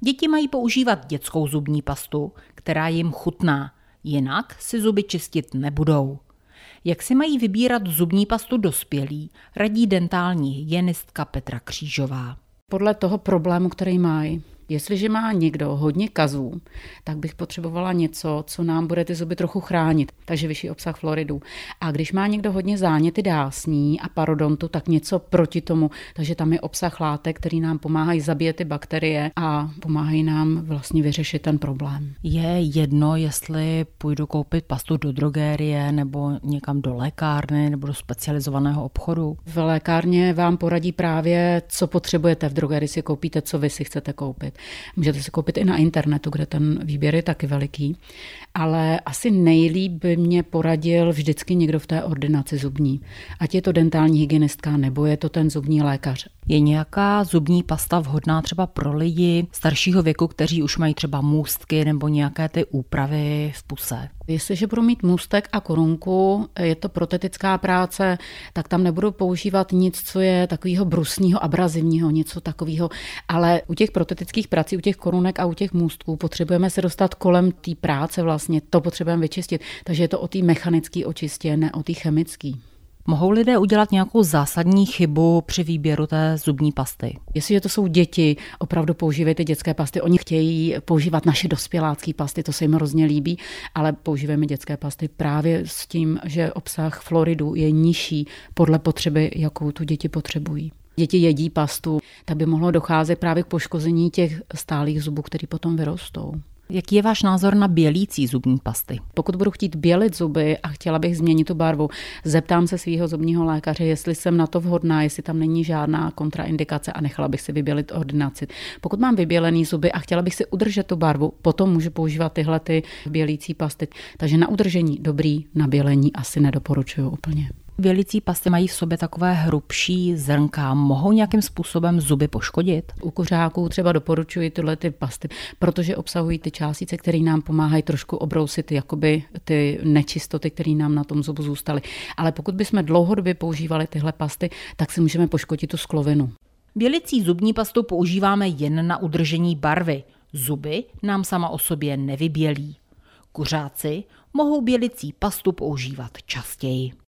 Děti mají používat dětskou zubní pastu, která jim chutná, jinak si zuby čistit nebudou. Jak si mají vybírat zubní pastu dospělí, radí dentální hygienistka Petra Křížová. Podle toho problému, který mají. Jestliže má někdo hodně kazů, tak bych potřebovala něco, co nám bude ty zuby trochu chránit, takže vyšší obsah fluoridu. A když má někdo hodně záněty dásní a parodontu, tak něco proti tomu, takže tam je obsah látek, který nám pomáhají zabíjet ty bakterie a pomáhají nám vlastně vyřešit ten problém. Je jedno, jestli půjdu koupit pastu do drogérie nebo někam do lékárny nebo do specializovaného obchodu? V lékárně vám poradí právě, co potřebujete. V drogerii si koupíte, co vy si chcete koupit. Můžete si koupit i na internetu, kde ten výběr je taky veliký, ale asi nejlíp by mě poradil vždycky někdo v té ordinaci zubní. Ať je to dentální hygienistka nebo je to ten zubní lékař. Je nějaká zubní pasta vhodná třeba pro lidi staršího věku, kteří už mají třeba můstky nebo nějaké ty úpravy v puse? Jestliže budu mít můstek a korunku, je to protetická práce, tak tam nebudu používat nic, co je takového brusního, abrazivního, něco takového. Ale u těch protetických prací, u těch korunek a u těch můstků potřebujeme se dostat kolem té práce vlastně, to potřebujeme vyčistit. Takže je to o té mechanické očistě, ne o té chemické. Mohou lidé udělat nějakou zásadní chybu při výběru té zubní pasty? Jestliže to jsou děti, opravdu používejte dětské pasty. Oni chtějí používat naše dospělácké pasty, to se jim hrozně líbí, ale používáme dětské pasty právě s tím, že obsah fluoridu je nižší podle potřeby, jakou tu děti potřebují. Děti jedí pastu, tak by mohlo docházet právě k poškození těch stálých zubů, které potom vyrostou. Jaký je váš názor na bělící zubní pasty? Pokud budu chtít bělit zuby a chtěla bych změnit tu barvu, zeptám se svého zubního lékaře, jestli jsem na to vhodná, jestli tam není žádná kontraindikace a nechala bych si vybělit ordinaci. Pokud mám vybělený zuby a chtěla bych si udržet tu barvu, potom můžu používat tyhle ty bělící pasty. Takže na udržení dobrý, na bělení asi nedoporučuju úplně. Bělicí pasty mají v sobě takové hrubší zrnka. Mohou nějakým způsobem zuby poškodit? U kuřáků třeba doporučuji tyhle ty pasty, protože obsahují ty částice, které nám pomáhají trošku obrousit jakoby ty nečistoty, které nám na tom zubu zůstaly. Ale pokud bychom dlouhodobě používali tyhle pasty, tak si můžeme poškodit tu sklovinu. Bělicí zubní pastu používáme jen na udržení barvy. Zuby nám sama o sobě nevybělí. Kuřáci mohou bělicí pastu používat častěji.